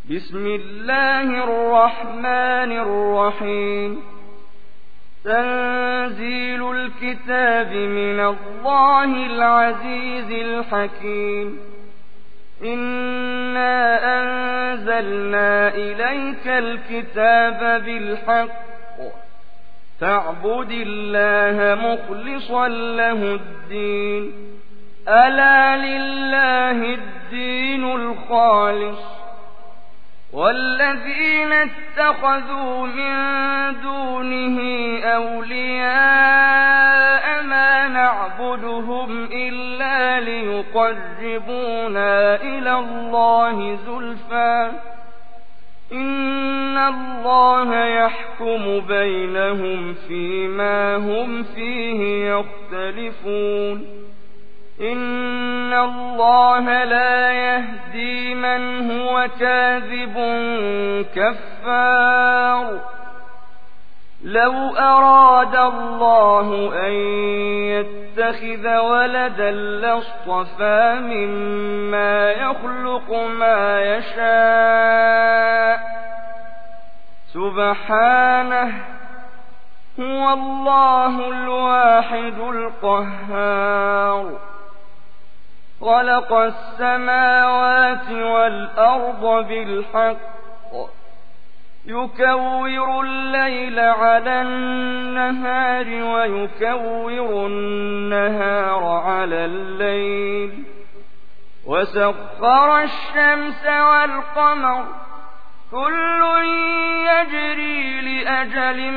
بسم الله الرحمن الرحيم. تنزيل الكتاب من الله العزيز الحكيم. إنا أنزلنا إليك الكتاب بالحق فاعبد الله مخلصا له الدين. ألا لله الدين الخالص والذين اتخذوا من دونه أولياء ما نعبدهم إلا ليقربونا إلى الله زلفى إن الله يحكم بينهم فيما هم فيه يختلفون. إن الله لا يهدي من هو كاذب كفار. لو أراد الله أن يتخذ ولدا لاصطفى مما يخلق ما يشاء سبحانه هو الله الواحد القهار. خلق السماوات والأرض بالحق يكور الليل على النهار ويكور النهار على الليل وسخر الشمس والقمر كل يجري لأجل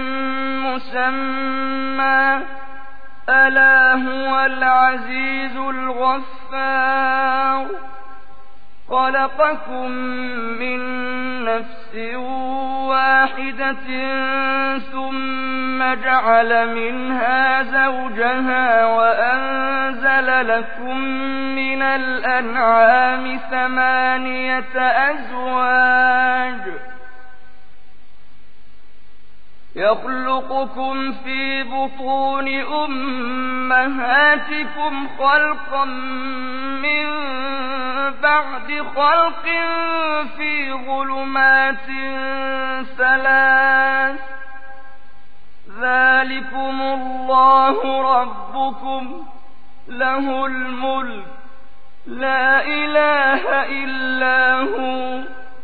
مسمى ألا هو العزيز الغفار. خلقكم من نفس واحدة ثم جعل منها زوجها وأنزل لكم من الأنعام 8 أزواج يخلقكم في بطون أمهاتكم خلقا من بعد خلق في ظلمات 3 ذلكم الله ربكم له الملك لا إله إلا هو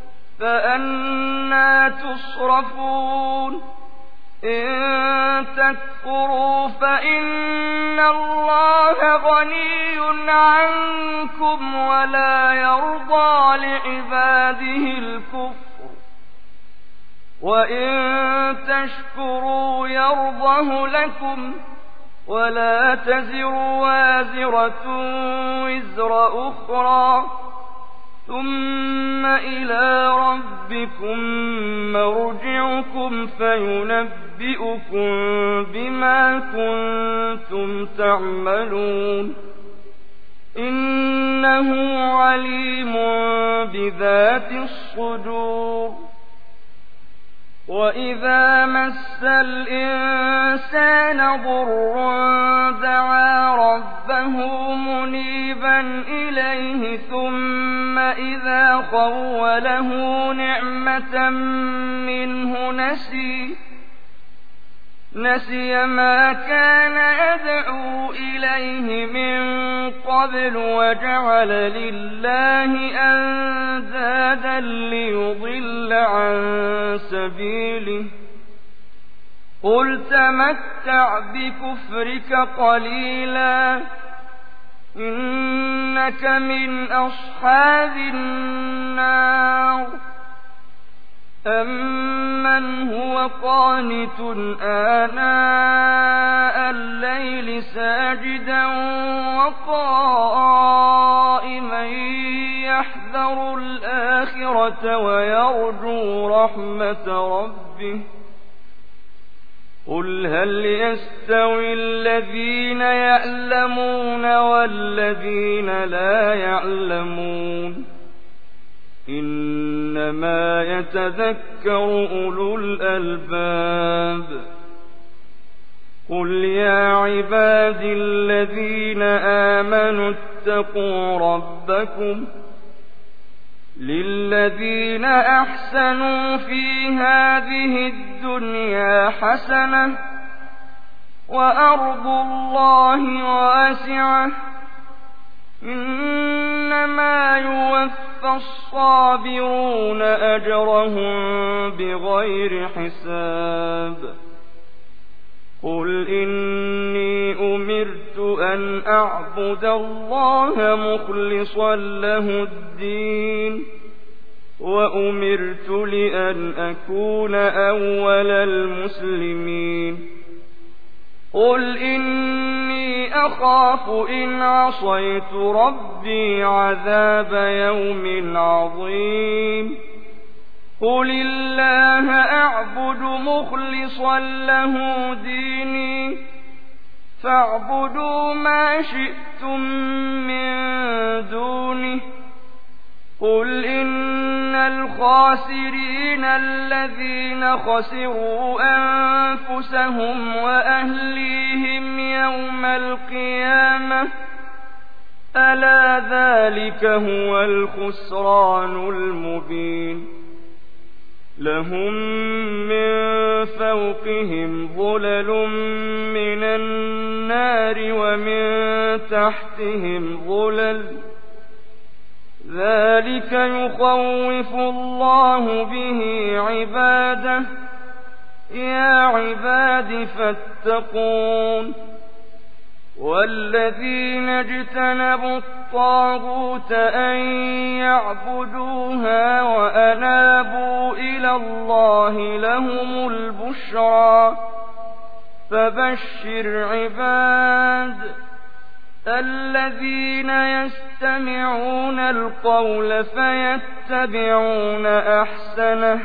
فأنى تصرفون. إن تكفروا فإن الله غني عنكم ولا يرضى لعباده الكفر وإن تشكروا يرضه لكم ولا تزر وازرة وزر أخرى ثم إلى ربكم مرجعكم فينبئكم بما كنتم تعملون. إنه عليم بذات الصدور. وإذا مس الإنسان ضر دعا ربه منيبا إليه ثم إذا خوله نعمة منه نسي ما كان يدعو إليه من قبل وجعل لله أندادا ليضل عن سبيله. قل تمتع بكفرك قليلا إنك من أصحاب النار. أمن هو قانت آناء الليل ساجدا وقائما يحذر الآخرة ويرجو رحمة ربه. قل هل يستوي الذين يعلمون والذين لا يعلمون إنما يتذكر أولو الألباب. قل يا عبادي الذين آمنوا اتقوا ربكم للذين أحسنوا في هذه الدنيا حسنة وأرض الله واسعة إنما يوفى الصابرون أجرهم بغير حساب قل إني أمرت أن أعبد الله مخلصا له الدين وأمرت لأن أكون أول المسلمين قل إني أخاف إن عصيت ربي عذاب يوم عظيم قل الله أعبد مخلصا له ديني فاعبدوا ما شئتم من دونه قل إن الخاسرين الذين خسروا أنفسهم وأهليهم يوم القيامة ألا ذلك هو الخسران المبين لهم من فوقهم ظلل من النار ومن تحتهم ظلل ذلك يخوف الله به عباده يا عباد فاتقون والذين اجتنبوا الطاغوت أن يعبدوها وأنابوا إلى الله لهم البشرى فبشر عباد الذين يستمعون القول فيتبعون أحسنه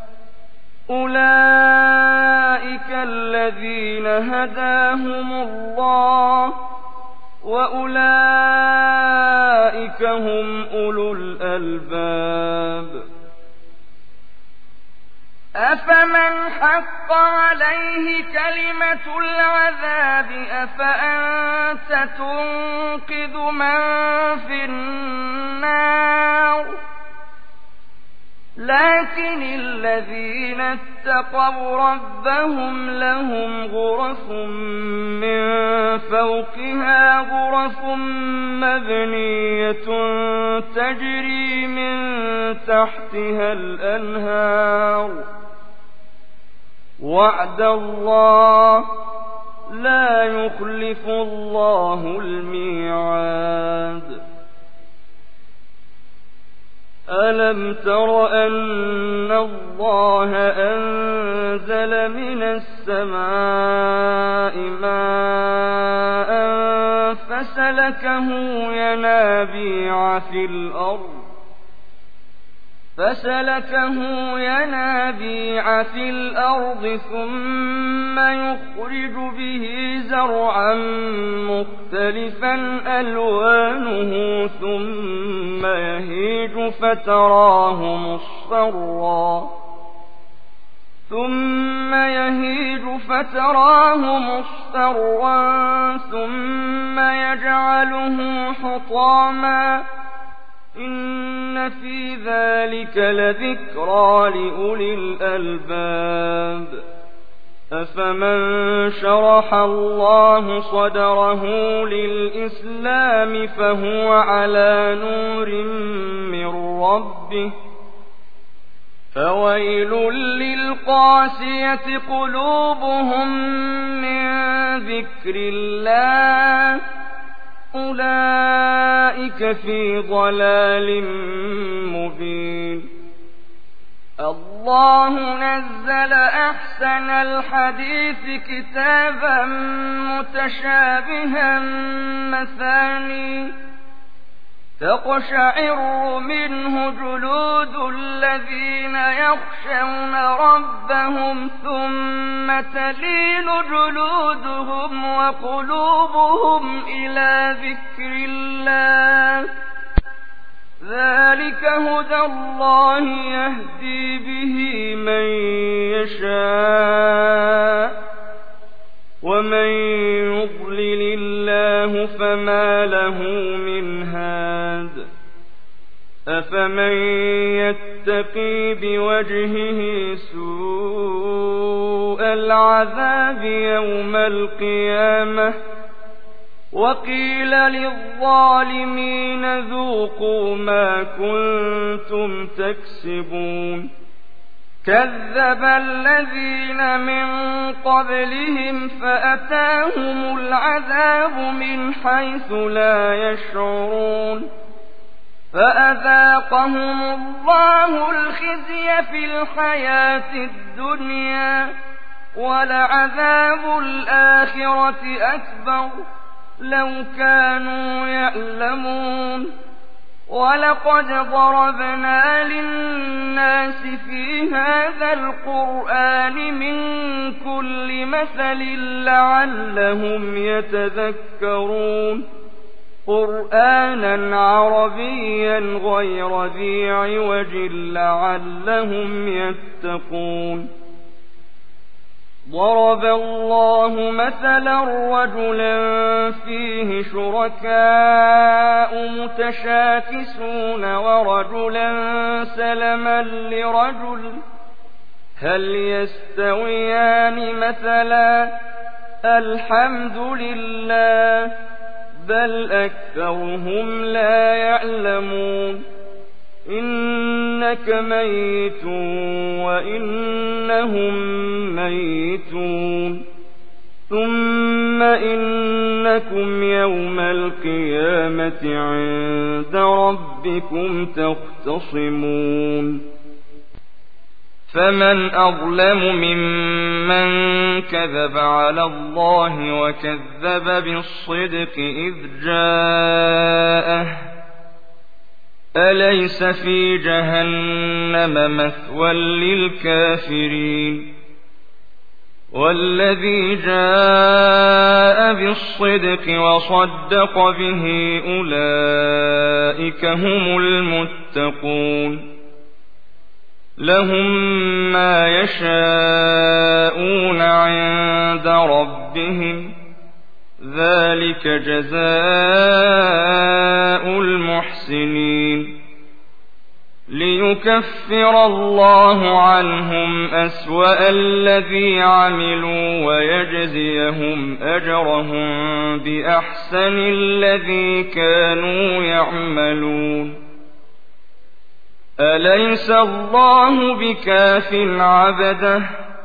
أولئك الذين هداهم الله وأولئك هم أولو الألباب أفمن حق عليه كلمة العذاب أفأنت تنقذ من في النار لكن الذين اتقوا ربهم لهم غرف من فوقها غرف مبنية تجري من تحتها الأنهار وعد الله لا يخلف الله الميعاد ألم تر أن الله أنزل من السماء ماء فسلكه ينابيع في الأرض ثم يخرج به زرعا مختلفا ألوانه ثم يهيج فتراه مصفرا ثم يجعله حطاما إن في ذلك لذكرى لأولي الألباب أفمن شرح الله صدره للإسلام فهو على نور من ربه فويل للقاسية قلوبهم من ذكر الله أولئك في ضلال مبين الله نزل أحسن الحديث كتابا متشابها مثاني تقشعر منه جلود الذين يخشون ربهم ثم تلين جلودهم وقلوبهم إلى ذكر الله ذلك هدى الله يهدي به من يشاء ومن يضلل الله فما له من هاد أفمن يتقي بوجهه سوء العذاب يوم القيامة وقيل للظالمين ذوقوا ما كنتم تكسبون كذب الذين من قبلهم فأتاهم العذاب من حيث لا يشعرون فأذاقهم الله الخزي في الحياة الدنيا ولعذاب الآخرة أكبر لو كانوا يعلمون ولقد ضربنا للناس في هذا القرآن من كل مثل لعلهم يتذكرون قرآنا عربيا غير ذي عوج لعلهم يتقون ضرب الله مثلا رجلا فيه شركاء متشاكسون ورجلا سلما لرجل هل يستويان مثلا الحمد لله بل أكثرهم لا يعلمون إنك ميت وإنهم ميتون ثم إنكم يوم القيامة عند ربكم تختصمون فمن أظلم ممن كذب على الله وكذب بالصدق إذ جاءه أليس في جهنم مثوى للكافرين والذي جاء بالصدق وصدق به أولئك هم المتقون لهم ما يشاءون عند ربهم ذلك جزاء المحسنين ليكفر الله عنهم أسوأ الذي عملوا ويجزيهم أجرهم بأحسن الذي كانوا يعملون أليس الله بكاف عبده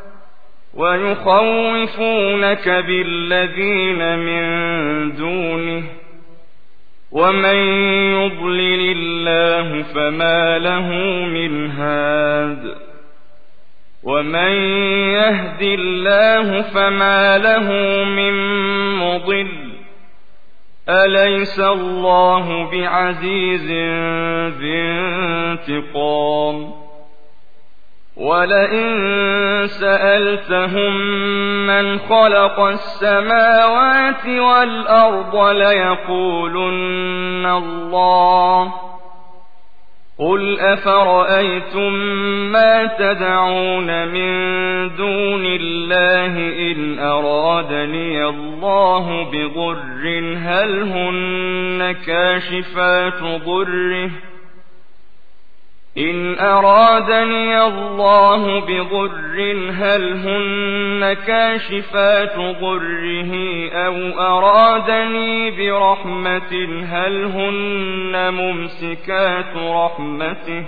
ويخوفونك بالذين من دونه ومن يضلل الله فما له من هاد ومن يهد الله فما له من مضل أليس الله بعزيز ذي انتقام ولئن سألتهم من خلق السماوات والأرض ليقولن الله قل أفرأيتم ما تدعون من دون الله إن أرادني الله بضر هل هن كاشفات ضره إن أرادني الله بضر هل هن كاشفات ضره أو أرادني برحمة هل هن ممسكات رحمته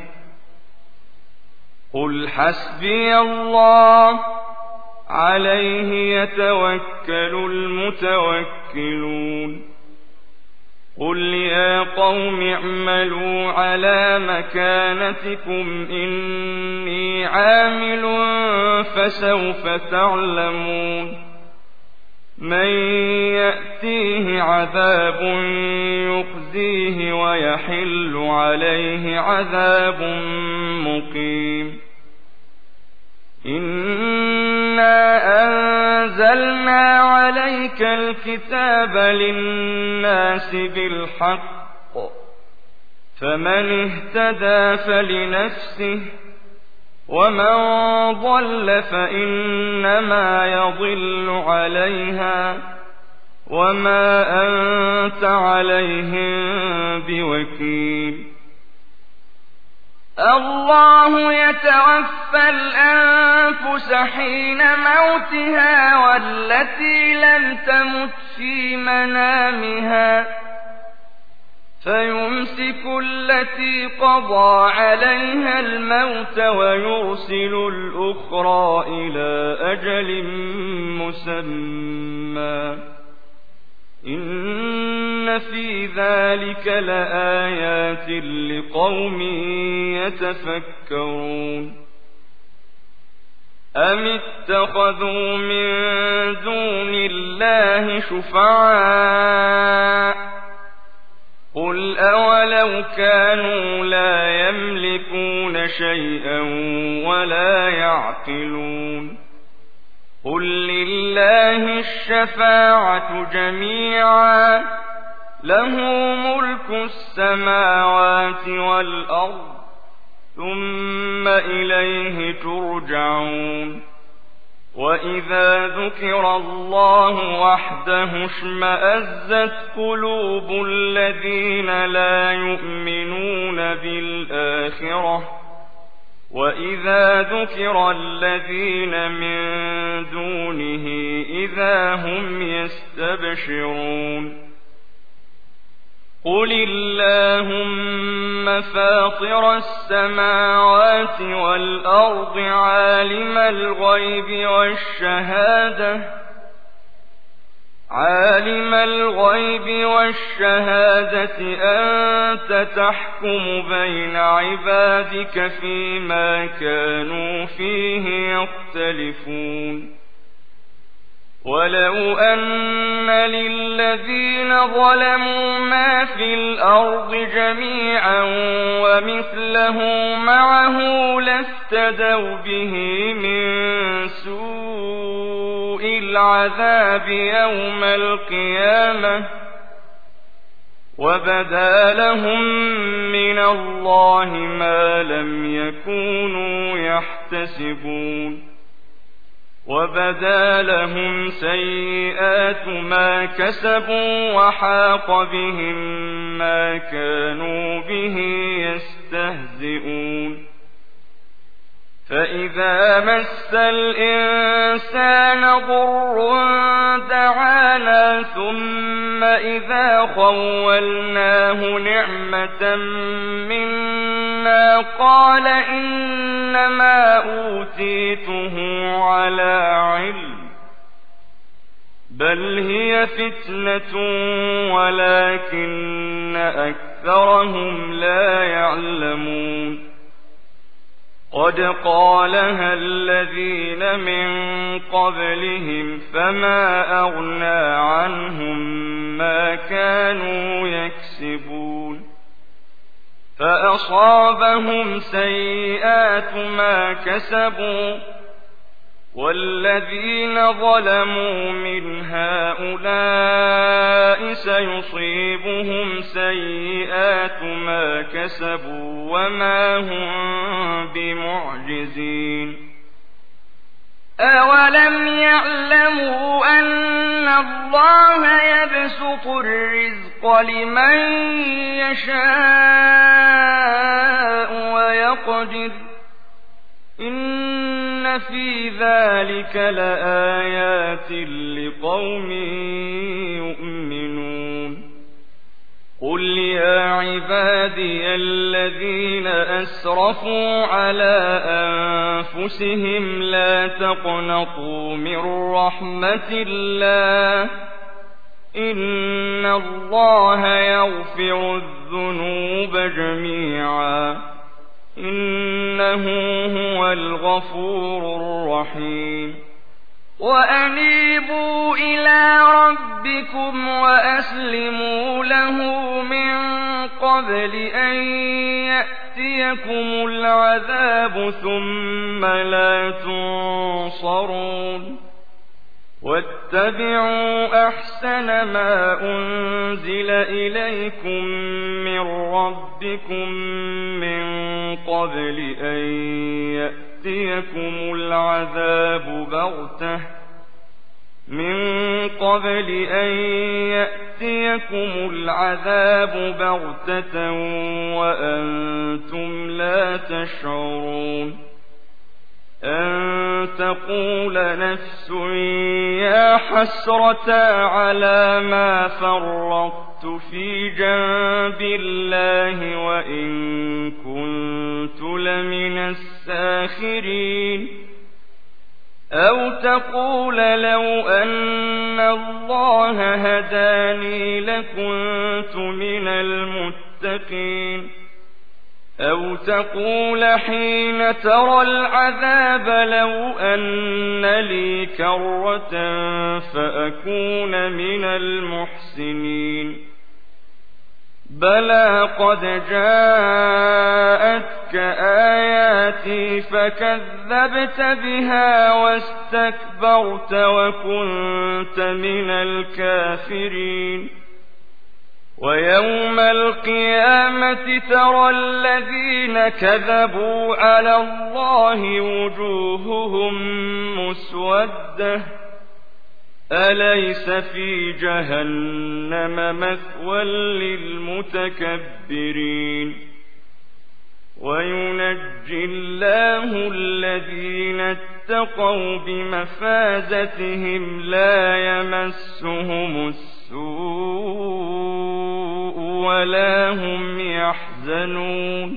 قل حسبي الله عليه يتوكل المتوكلون قل يا قوم اعملوا على مكانتكم إني عامل فسوف تعلمون من يأتيه عذاب يخزيه ويحل عليه عذاب مقيم إنا أنزلنا عليك الكتاب للناس بالحق فمن اهتدى فلنفسه ومن ضل فإنما يضل عليها وما أنت عليهم بوكيل الله يتوفى الأنفس حين موتها والتي لم تمت في منامها فيمسك التي قضى عليها الموت ويرسل الأخرى إلى أجل مسمى إن في ذلك لآيات لقوم يتفكرون أم اتخذوا من دون الله شفعاء قل أولو كانوا لا يملكون شيئا ولا يعقلون قل لله الشفاعة جميعا له ملك السماوات والأرض ثم إليه ترجعون وإذا ذكر الله وحده اشمأزت قلوب الذين لا يؤمنون بالآخرة وإذا ذكر الذين من دونه إذا هم يستبشرون قل اللهم فاطر السماوات والأرض عالم الغيب والشهادة أنت تحكم بين عبادك فيما كانوا فيه يختلفون ولو أن للذين ظلموا ما في الأرض جميعا ومثله معه لافتدوا به من سوء العذاب يوم القيامة وبدا لهم من الله ما لم يكونوا يحتسبون وبدا لهم سيئات ما كسبوا وحاق بهم ما كانوا به يستهزئون فإذا مس الإنسان ضر دعانا ثم إذا خولناه نعمة منا قال إنما أوتيته على علم بل هي فتنة ولكن أكثرهم لا يعلمون قد قالها الذين من قبلهم فما أغنى عنهم ما كانوا يكسبون فأصابهم سيئات ما كسبوا والذين ظلموا من هؤلاء سيصيبهم سيئات ما كسبوا وما هم بمعجزين أولم يعلموا أن الله يبسط الرزق لمن يشاء ويقدر إن في ذلك لآيات لقوم يؤمنون قل يا عبادي الذين أسرفوا على أنفسهم لا تقنطوا من رحمة الله إن الله يغفر الذنوب جميعا إنه هو الغفور الرحيم وأنيبوا إلى ربكم وأسلموا له من قبل أن يأتيكم العذاب ثم لا تنصرون واتبعوا أحسن ما أنزل إليكم من ربكم من قبل أن يأتيكم العذاب بغتة يأتيكم العذاب بغتة وأنتم لا تشعرون أن تقول نفس يا حسرة على ما فرطت في جنب الله وإن كنت لمن الساخرين أو تقول لو أن الله هداني لكنت من المتقين أو تقول حين ترى العذاب لو أن لي كرة فأكون من المحسنين بلى قد جاءتك آياتي فكذبت بها واستكبرت وكنت من الكافرين ويوم القيامة ترى الذين كذبوا على الله وجوههم مسودة أليس في جهنم مثوى للمتكبرين وينجي الله الذين اتقوا بمفازتهم لا يمسهم السوء ولا هم يحزنون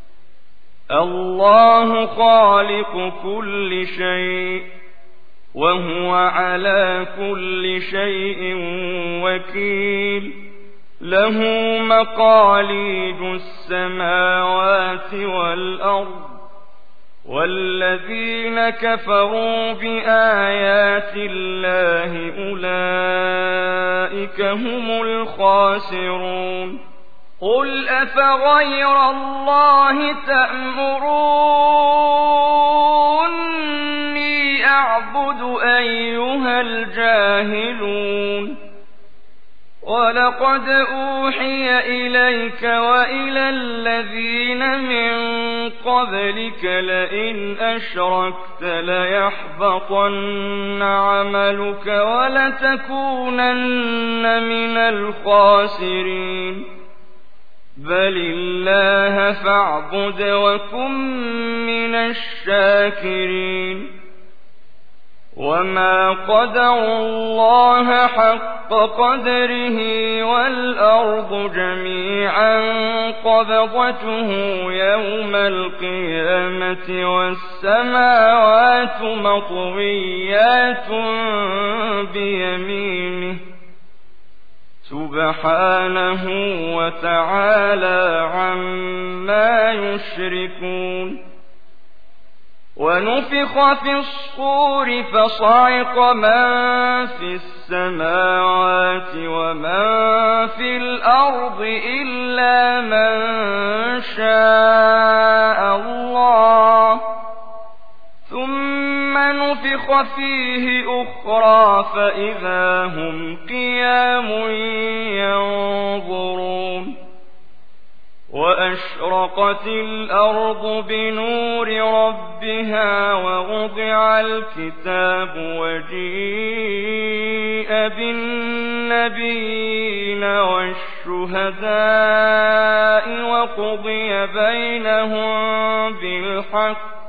الله خالق كل شيء وهو على كل شيء وكيل له مقاليد السماوات والأرض والذين كفروا بآيات الله أولئك هم الخاسرون قل أفغير الله تأمروني أعبد أيها الجاهلون ولقد أوحي إليك وإلى الذين من قبلك لئن أشركت ليحبطن عملك ولتكونن من الخاسرين بل الله فاعبد وكن من الشاكرين وما قدروا الله حق قدره والأرض جميعا قبضته يوم القيامة والسماوات مطويات بيمينه سبحانه وتعالى عما يشركون ونفخ في الصور فصعق من في السماوات ومن في الأرض إلا من شاء الله ثم نفخ فيه أخرى فإذا هم قيام ينظرون وأشرقت الأرض بنور ربها ووضع الكتاب وجيء بالنبيين والشهداء وقضي بينهم بالحق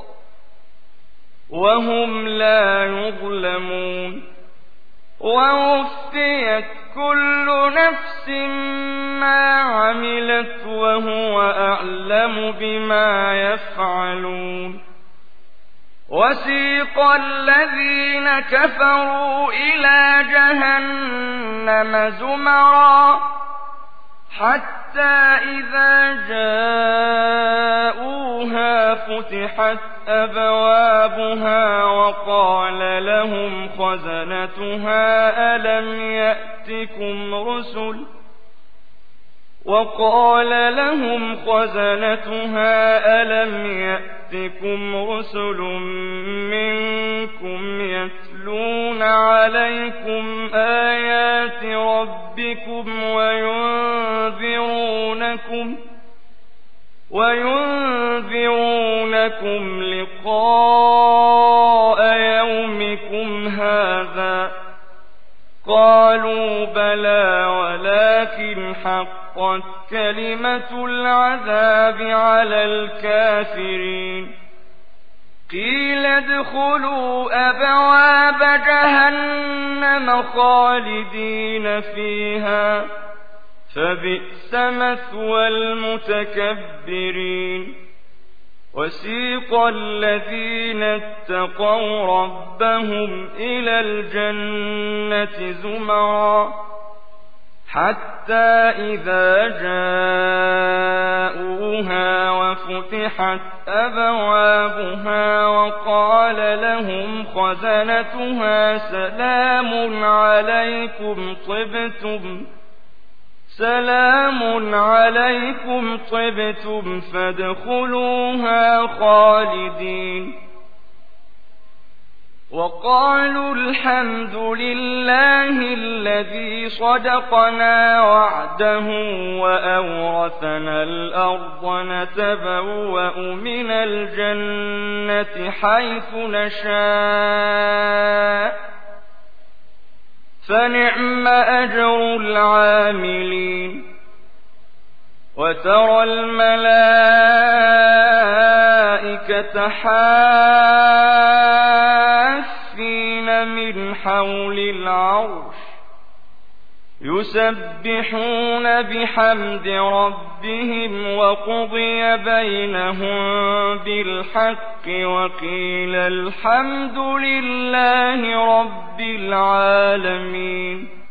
وهم لا يظلمون ووفيت كل نفس ما عملت وهو أعلم بما يفعلون وسيق الذين كفروا إلى جهنم زمرا حتى إذا جاءوها فتحت أبوابها وقال لهم خزنتها ألم يأتكم رسل منكم يتلون عليكم آيات ربكم وينذرونكم لقاء يومكم هذا قالوا بلى فحقت كلمة العذاب على الكافرين قيل ادخلوا أبواب جهنم خالدين فيها فبئس مثوى المتكبرين وسيق الذين اتقوا ربهم إلى الجنة زمرا حتى إذا جاءوها وفتحت أبوابها وقال لهم خزنتها سلام عليكم طبتم فادخلوها خالدين وقالوا الحمد لله الذي صدقنا وعده وأورثنا الأرض نتبوأ من الجنة حيث نشاء فنعم أجر العاملين وترى الملائكة حافين من حول العرش يسبحون بحمد ربهم وقضي بينهم بالحق وقيل الحمد لله رب العالمين